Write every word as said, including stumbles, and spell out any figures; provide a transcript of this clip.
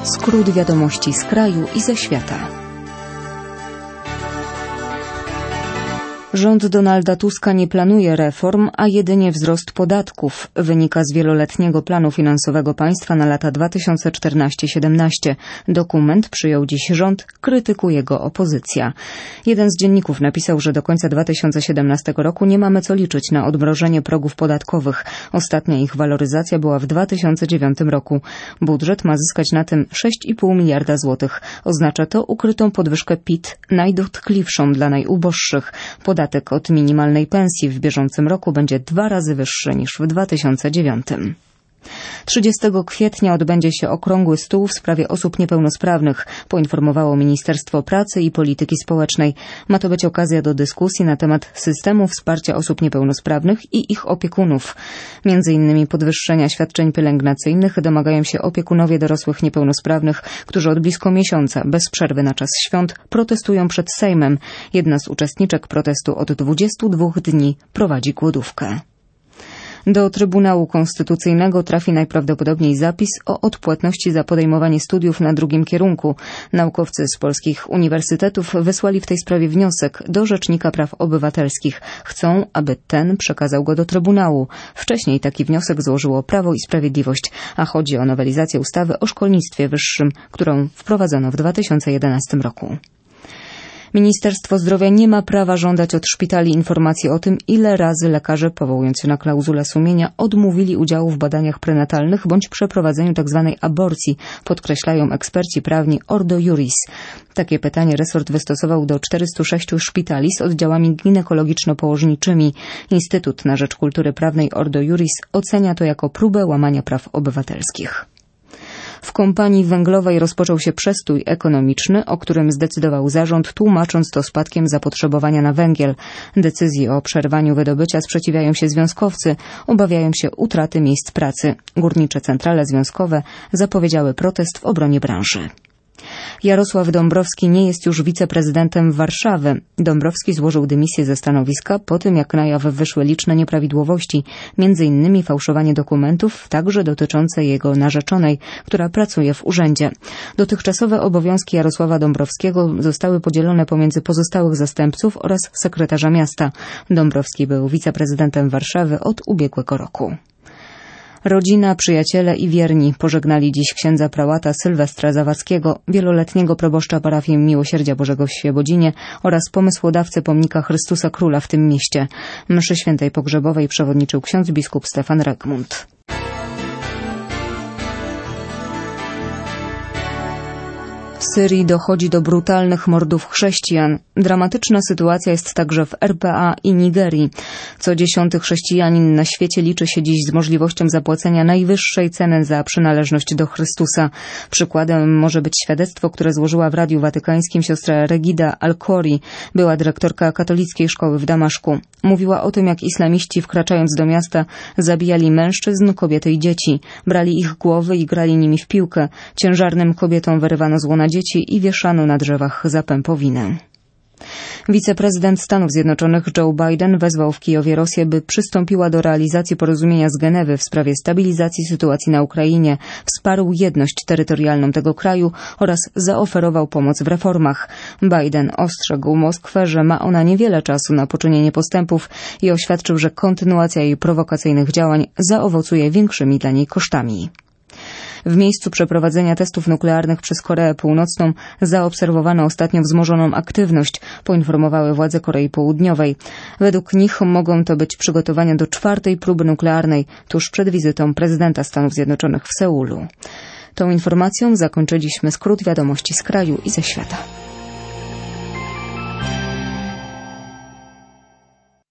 Skrót wiadomości z kraju i ze świata. Rząd Donalda Tuska nie planuje reform, a jedynie wzrost podatków. Wynika z wieloletniego planu finansowego państwa na lata dwa tysiące czternasty do siedemnastego. Dokument przyjął dziś rząd, krytykuje go opozycja. Jeden z dzienników napisał, że do końca dwa tysiące siedemnastego roku nie mamy co liczyć na odmrożenie progów podatkowych. Ostatnia ich waloryzacja była w dwa tysiące dziewiątym roku. Budżet ma zyskać na tym sześć i pół miliarda złotych. Oznacza to ukrytą podwyżkę P I T, najdotkliwszą dla najuboższych. Podatek od minimalnej pensji w bieżącym roku będzie dwa razy wyższy niż w dwa tysiące dziewiątym. trzydziestego kwietnia odbędzie się okrągły stół w sprawie osób niepełnosprawnych, poinformowało Ministerstwo Pracy i Polityki Społecznej. Ma to być okazja do dyskusji na temat systemu wsparcia osób niepełnosprawnych i ich opiekunów. Między innymi podwyższenia świadczeń pielęgnacyjnych domagają się opiekunowie dorosłych niepełnosprawnych, którzy od blisko miesiąca, bez przerwy na czas świąt, protestują przed Sejmem. Jedna z uczestniczek protestu od dwudziestu dwóch dni prowadzi głodówkę. Do Trybunału Konstytucyjnego trafi najprawdopodobniej zapis o odpłatności za podejmowanie studiów na drugim kierunku. Naukowcy z polskich uniwersytetów wysłali w tej sprawie wniosek do Rzecznika Praw Obywatelskich. Chcą, aby ten przekazał go do Trybunału. Wcześniej taki wniosek złożyło Prawo i Sprawiedliwość, a chodzi o nowelizację ustawy o szkolnictwie wyższym, którą wprowadzono w dwa tysiące jedenastym roku. Ministerstwo Zdrowia nie ma prawa żądać od szpitali informacji o tym, ile razy lekarze, powołując się na klauzulę sumienia, odmówili udziału w badaniach prenatalnych bądź przeprowadzeniu tzw. aborcji, podkreślają eksperci prawni Ordo Iuris. Takie pytanie resort wystosował do czterystu sześciu szpitali z oddziałami ginekologiczno-położniczymi. Instytut na Rzecz Kultury Prawnej Ordo Iuris ocenia to jako próbę łamania praw obywatelskich. W kompanii węglowej rozpoczął się przestój ekonomiczny, o którym zdecydował zarząd, tłumacząc to spadkiem zapotrzebowania na węgiel. Decyzji o przerwaniu wydobycia sprzeciwiają się związkowcy, obawiają się utraty miejsc pracy. Górnicze centrale związkowe zapowiedziały protest w obronie branży. Jarosław Dąbrowski nie jest już wiceprezydentem Warszawy. Dąbrowski złożył dymisję ze stanowiska po tym, jak na jaw wyszły liczne nieprawidłowości, między innymi fałszowanie dokumentów, także dotyczące jego narzeczonej, która pracuje w urzędzie. Dotychczasowe obowiązki Jarosława Dąbrowskiego zostały podzielone pomiędzy pozostałych zastępców oraz sekretarza miasta. Dąbrowski był wiceprezydentem Warszawy od ubiegłego roku. Rodzina, przyjaciele i wierni pożegnali dziś księdza prałata Sylwestra Zawadzkiego, wieloletniego proboszcza parafii Miłosierdzia Bożego w Świebodzinie oraz pomysłodawcy pomnika Chrystusa Króla w tym mieście. Mszy świętej pogrzebowej przewodniczył ksiądz biskup Stefan Regmund. W Syrii dochodzi do brutalnych mordów chrześcijan. Dramatyczna sytuacja jest także w R P A i Nigerii. Co dziesiąty chrześcijanin na świecie liczy się dziś z możliwością zapłacenia najwyższej ceny za przynależność do Chrystusa. Przykładem może być świadectwo, które złożyła w Radiu Watykańskim siostra Regida Al-Khori, była dyrektorka katolickiej szkoły w Damaszku. Mówiła o tym, jak islamiści, wkraczając do miasta, zabijali mężczyzn, kobiety i dzieci. Brali ich głowy i grali nimi w piłkę. Ciężarnym kobietom wyrywano z łona dzieci i wieszano na drzewach za pępowinę. Wiceprezydent Stanów Zjednoczonych Joe Biden wezwał w Kijowie Rosję, by przystąpiła do realizacji porozumienia z Genewy w sprawie stabilizacji sytuacji na Ukrainie, wsparł jedność terytorialną tego kraju oraz zaoferował pomoc w reformach. Biden ostrzegł Moskwę, że ma ona niewiele czasu na poczynienie postępów i oświadczył, że kontynuacja jej prowokacyjnych działań zaowocuje większymi dla niej kosztami. W miejscu przeprowadzenia testów nuklearnych przez Koreę Północną zaobserwowano ostatnio wzmożoną aktywność, poinformowały władze Korei Południowej. Według nich mogą to być przygotowania do czwartej próby nuklearnej tuż przed wizytą prezydenta Stanów Zjednoczonych w Seulu. Tą informacją zakończyliśmy skrót wiadomości z kraju i ze świata.